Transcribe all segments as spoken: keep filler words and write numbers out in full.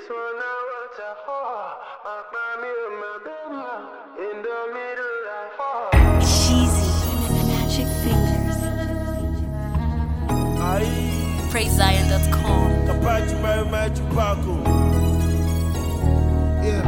one I want to hold. My me and my baby in the middle like fall. Sheezy, Magic Fingers. Aí, Praise Zion dot com. capaz de mais mais de Paco. Yeah.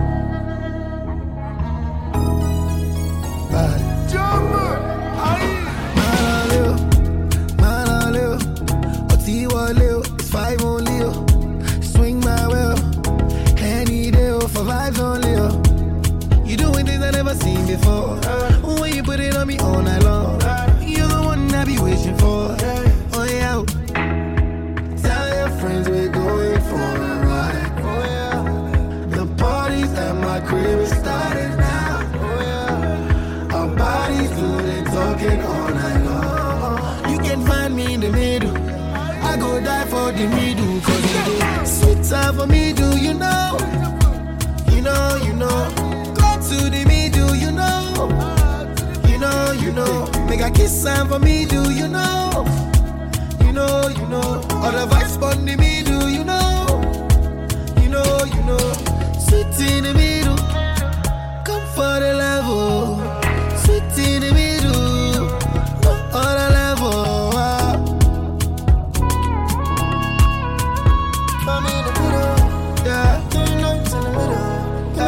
Bad. Jumper, aí. Man, man, Leo. Oti wa Leo. It's five on Leo. Swing my well. Any deal for vibes on Leo. You doing things I never seen before. When you put it on me all night long. You're the one I be wishing for. Oh yeah. Tell your friends we're going for a ride. Oh yeah. The parties at my crib is starting now. Oh yeah. Our bodies good and talking all night long. You can find me in the middle. I go die for the middle. Cause it's sweet time for me, do you know? You know, you know. Go to the middle, you know. You know, you know. Make a kiss sign for me, do you know? You know, you know. All the vibes on the middle, you know. You know, you know. Sweet in the middle. Come for the level. Sweet in the middle. On the level. I'm in the middle. Yeah. Turn up to the middle.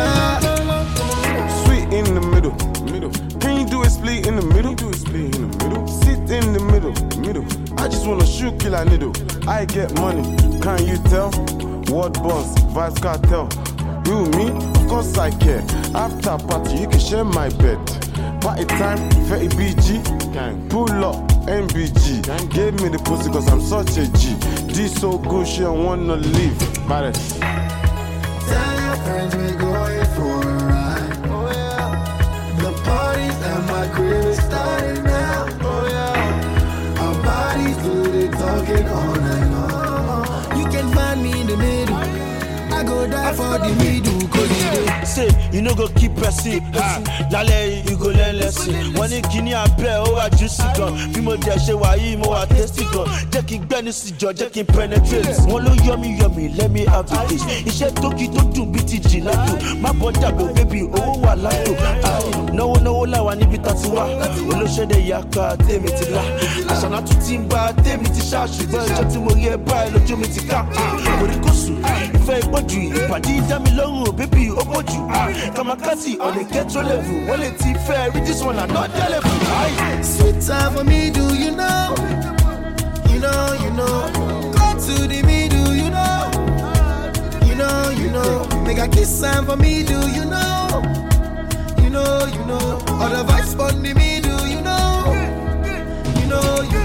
Yeah. Sweet in the middle, middle. Can you do a split in the middle? Do a split in the middle. Sit in the middle, middle. I just wanna shoot kill a needle. I get money, can you tell? Word boss, vice cartel. You me? Of course I care. After party, you can share my bed. Party time, thirty B G. Gang. Pull up, M B G. Gang. Gave me the pussy cause I'm such a G. D so good, she don't wanna leave. Bad. Tell your friends we're going for a ride. Oh yeah. The parties at my crib is starting now. Oh yeah. Our bodies do the talking all night long. You can find me in the middle. I go die for the middle. Cause you Say, you no go keep pressing. Ah, lálẹ́ you go learn lesson. Wọ́n ní kíní abẹ́ ó wà juicy gan. Bí mo jẹ ṣe wà yìí mo wà tasty gan. Jẹ́ kí n gbẹ́ni sí jọ, jẹ́ kí n penetrate. Wọ́n ló yọmi yọmi, let me have the taste. Iṣẹ́ tókì tó dùn bí ti jì látò. Má bọ́ dàbò bébì owó wà látò. Ah, náwó náwó làwà níbi tá ti wá. Olóṣèdè ìyàpá tèmi ti là. Àṣànà tún ti ń bá tèmi ti ṣá. Ṣùgbọ́n ìjọ tí mo rí ẹ báyìí lójú mi ti ká. Orí kò sùn, ìfẹ́ ìpọ́jù, ìpàdé dá mi lọ́rùn, bébì ó pọ̀jù. Kamakasi on a ghetto level. Well, it's fair. Read this one, I'm not the level. Aye. sweet time for me, do you know? You know, you know. Go to the middle, you know. You know, you know. Make a kiss sign for me, do you know? You know, you know. All the vibes on the middle, you know. You know, you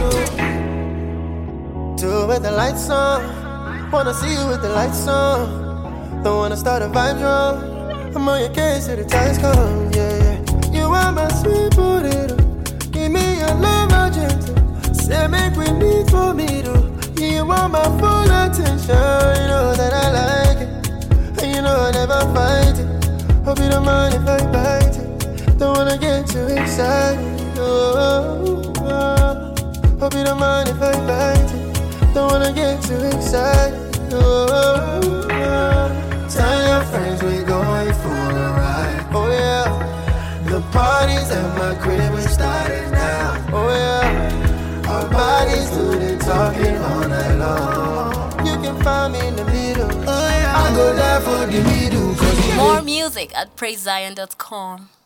know. Do with the lights on. Wanna see you with the lights on. Don't wanna start a vibe drum. I'm on your case till the times come, yeah, yeah. You are my sweet potato. Give me your love, agenda. Say make we need for me to. You want my full attention. You know that I like it. And you know I never fight it. Hope you don't mind if I bite it. Don't wanna get too excited. Oh, oh, oh. Hope you don't mind if I bite it. Don't wanna get too excited. Oh, oh, oh. Tell your friends we're going for a ride. Oh yeah. The parties at my crib are starting now. Oh yeah. Our bodies do the talking all night long. You can find me in the middle. Oh yeah. I go there for the middle. More music at Praise Zion dot com.